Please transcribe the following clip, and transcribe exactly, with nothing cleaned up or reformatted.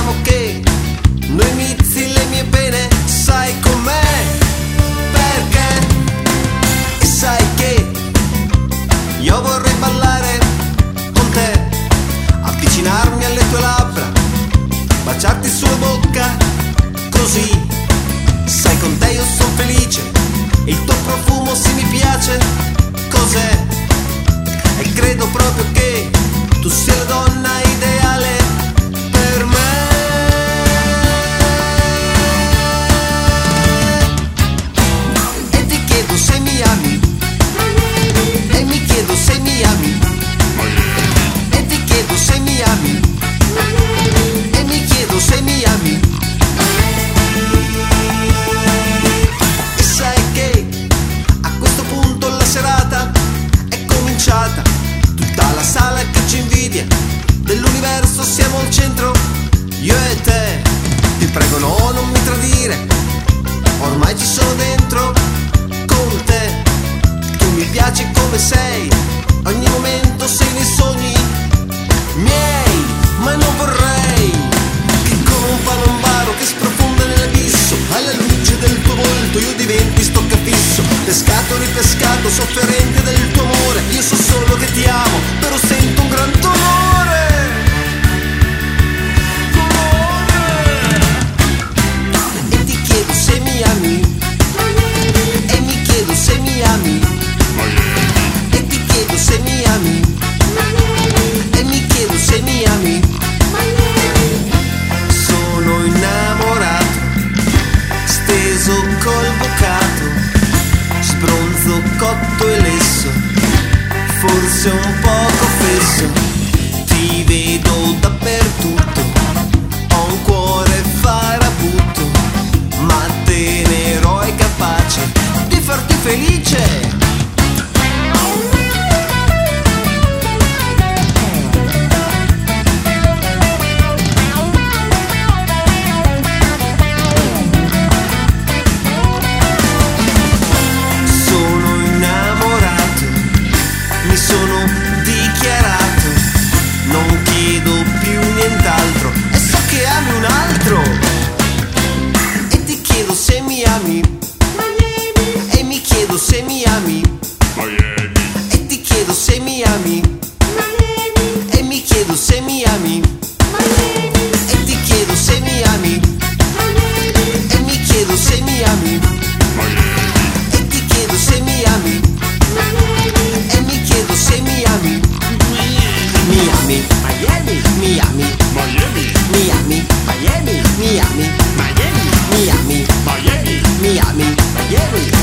diciamo che noi inizi le mie pene, sai com'è, perché e sai che io vorrei ballare con te, avvicinarmi alle tue labbra, baciarti sulla bocca, così, sai con te io sono felice, il tuo profumo sì mi piace, cos'è? E credo proprio che tu sia la donna ideale per me. E ti chiedo se mi ami, e mi chiedo se mi ami, e ti chiedo se mi ami, e mi chiedo se mi ami. E sai che a questo punto la serata è cominciata, tutta la sala che ci invidia, dell'universo siamo al centro, io e te. Ti prego no, non mi tradire, ormai ci sono dentro con te. Tu mi piaci come sei, ogni momento sei nei sogni miei, ma non vorrei che come un palombaro che sprofonda nell'abisso, alla luce del tuo volto io diventi stoccafisso, pescato ripescato, sofferente del tuo amore. Io so solo che ti amo, però sento un gran dolore. E ti chiedo se mi ami, e mi chiedo se mi ami, e ti chiedo se mi ami, e mi chiedo se mi ami. Sono innamorato, steso col bocato, sbronzo cotto e lesso, forse un poco fesso. Ti vedo dappertutto, ho un cuore farabutto, ma tenero è capace di farti felice. Sono dichiarato, non chiedo più nient'altro e so che ami un altro. E ti chiedo se mi ami, Miami. E mi chiedo se mi ami, Miami. E ti chiedo se mi ami, Miami. E mi chiedo se mi ami, Miami. E ti chiedo se mi ami, Miami. E mi chiedo se mi ami, Miami. E ti chiedo se mi ami, e mi chiedo se mi ami, Miami, Miami, Miami, Miami, Miami, Miami, Miami, Miami, Miami, Miami, Miami, Miami.